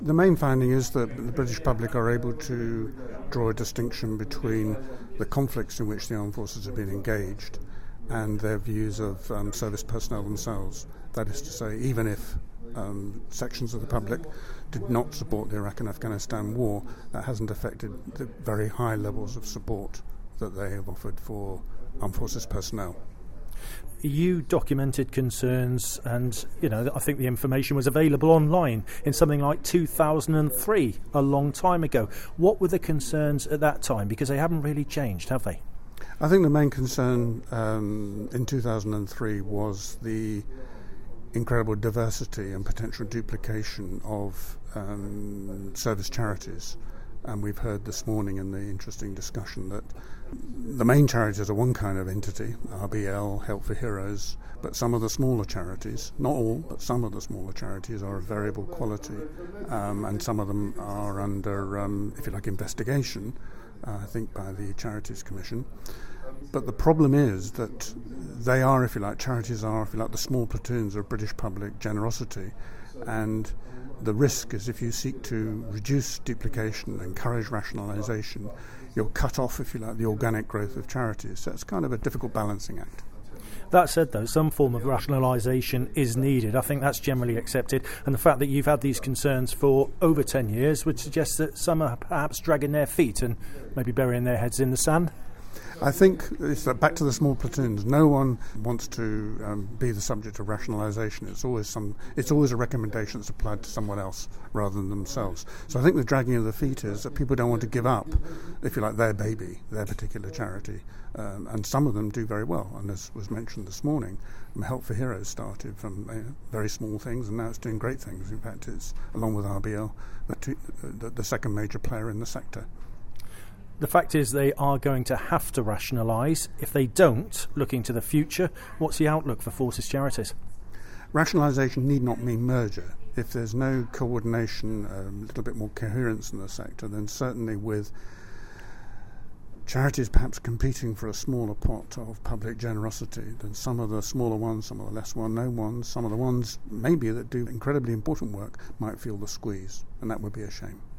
The main finding is that the British public are able to draw a distinction between the conflicts in which the armed forces have been engaged and their views of service personnel themselves. That is to say, even if sections of the public did not support the Iraq and Afghanistan war, that hasn't affected the very high levels of support that they have offered for armed forces personnel. You documented concerns, and I think the information was available online in something like 2003, a long time ago. What were the concerns at that time? Because they haven't really changed, have they? I think the main concern in 2003 was the incredible diversity and potential duplication of service charities. And we've heard this morning in the interesting discussion that the main charities are one kind of entity, RBL, Help for Heroes, but some of the smaller charities, not all, but some of the smaller charities are of variable quality, and some of them are under, if you like, investigation, I think by the Charities Commission. But the problem is that they are, if you like, charities are, if you like, the small platoons of British public generosity, and the risk is if you seek to reduce duplication, encourage rationalisation, you'll cut off, if you like, the organic growth of charities. So it's kind of a difficult balancing act. That said, though, some form of rationalisation is needed. I think that's generally accepted. And the fact that you've had these concerns for over 10 years would suggest that some are perhaps dragging their feet and maybe burying their heads in the sand. I think it's back to the small platoons. No one wants to be the subject of rationalisation. It's always a recommendation that's applied to someone else rather than themselves. So I think the dragging of the feet is that people don't want to give up, if you like, their baby, their particular charity. And some of them do very well. And as was mentioned this morning, Help for Heroes started from very small things, and now it's doing great things. In fact, it's, along with RBL, the second major player in the sector. The fact is they are going to have to rationalise. If they don't, looking to the future, what's the outlook for Forces Charities? Rationalisation need not mean merger. If there's no coordination, a little bit more coherence in the sector, then certainly with charities perhaps competing for a smaller pot of public generosity, then some of the smaller ones, some of the less well-known ones, some of the ones maybe that do incredibly important work might feel the squeeze, and that would be a shame.